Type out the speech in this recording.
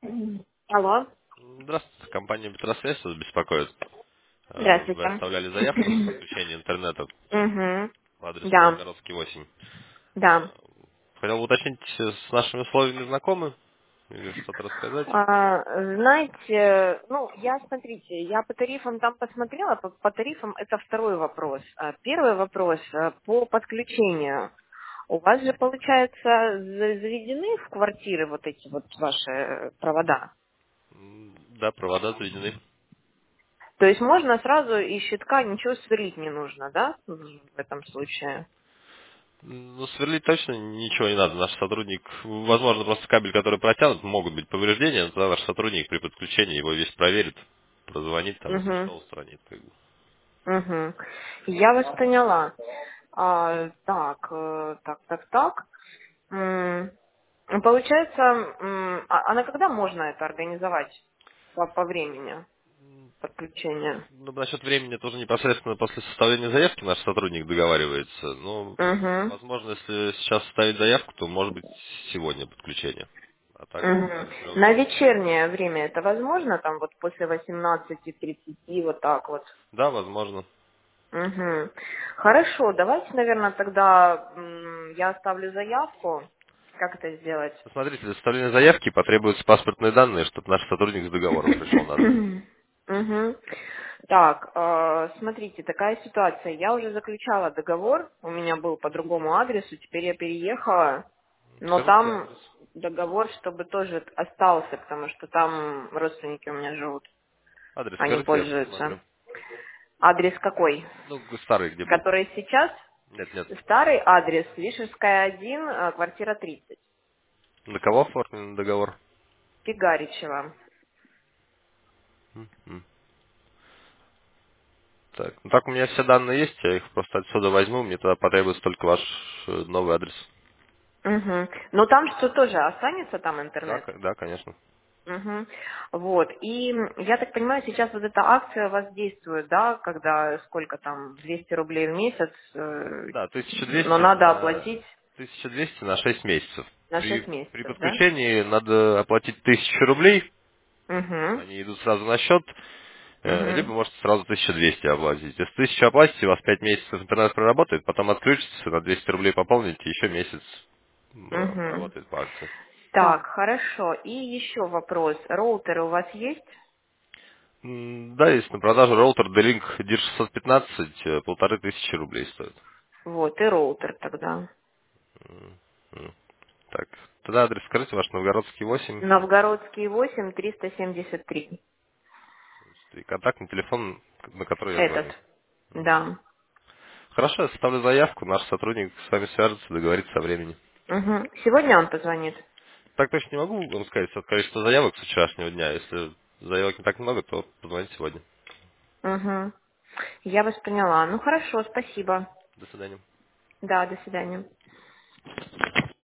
Алло, Здравствуйте, компания Петросвязь вас беспокоит. Вы здравствуйте. оставляли заявку на подключение интернета Угу. по адресу Да, Новгородский 8. да. Хотел бы уточнить, с нашими условиями знакомы? Или что-то рассказать? Знаете, ну, я, смотрите, я по тарифам там посмотрела, по тарифам это второй вопрос. Первый вопрос по подключению. У вас же, получается, заведены в квартиры вот эти вот ваши провода? Да, провода заведены. То есть можно сразу из щитка ничего сверлить не нужно, да, в этом случае? Ну, сверлить точно ничего не надо. Наш сотрудник, возможно, просто кабель, который протянут, могут быть повреждения, но тогда наш сотрудник при подключении его весь проверит, прозвонит, там, если Угу. что, устранит. Как бы. Угу. Я вас поняла. Так. Получается, а на когда можно это организовать по времени подключения? Ну, насчет времени тоже непосредственно после составления заявки наш сотрудник договаривается. Но, Угу. возможно, если сейчас составить заявку, то может быть сегодня подключение. А так Угу. определенно. На вечернее время это возможно, там вот после 18:30, вот так вот? Да, возможно. Угу. Хорошо, давайте, наверное, тогда я оставлю заявку. Как это сделать? Посмотрите, для составления заявки потребуются паспортные данные, чтобы наш сотрудник с договором пришел на адрес. Мгм. Так, смотрите, такая ситуация. Я уже заключала договор, у меня был по другому адресу, теперь я переехала, но Скажите там адрес. договор, чтобы тоже остался, потому что там родственники у меня живут, Адрес они скажите, я пользуются. посмотрю. Адрес какой? Ну, старый где был. Который сейчас? Нет, нет. Старый адрес, Вишерская 1, квартира 30, На кого оформлен договор? Пигаричева. М. Так, ну так у меня все данные есть, я их просто отсюда возьму, мне тогда потребуется только ваш новый адрес. Угу. Но там что тоже останется, там Да, интернет? да, конечно. Мгм. Вот. И я так понимаю, сейчас вот эта акция у вас действует, да, когда сколько там, 200 рублей в месяц, Да, но 1200 надо на оплатить 1200 на 6 месяцев. на 6 При месяцев, да? подключении надо оплатить 1000 рублей, Угу. они идут сразу на счет, Угу. либо можете сразу 1200 оплатить. Если 1000 оплатите, у вас 5 месяцев интернет проработает, потом отключится, на 200 рублей пополните, еще месяц Угу. поработает по акции. Так, хорошо. И еще вопрос. Роутеры у вас есть? Да, есть на продажу роутер D-Link DIR615, 1500 рублей стоит. Вот, и роутер тогда. М. Так, тогда адрес скажите, ваш Новгородский 8. Новгородский 8, 373. И контактный телефон, на который я Этот. звоню. Да. Хорошо, я составлю заявку, наш сотрудник с вами свяжется, договорится о времени. Угу. Сегодня он позвонит. Так точно не могу вам сказать количество заявок с вчерашнего дня. Если заявок не так много, то позвоните сегодня. Угу. Я вас поняла. Ну хорошо, спасибо. До свидания. Да, до свидания.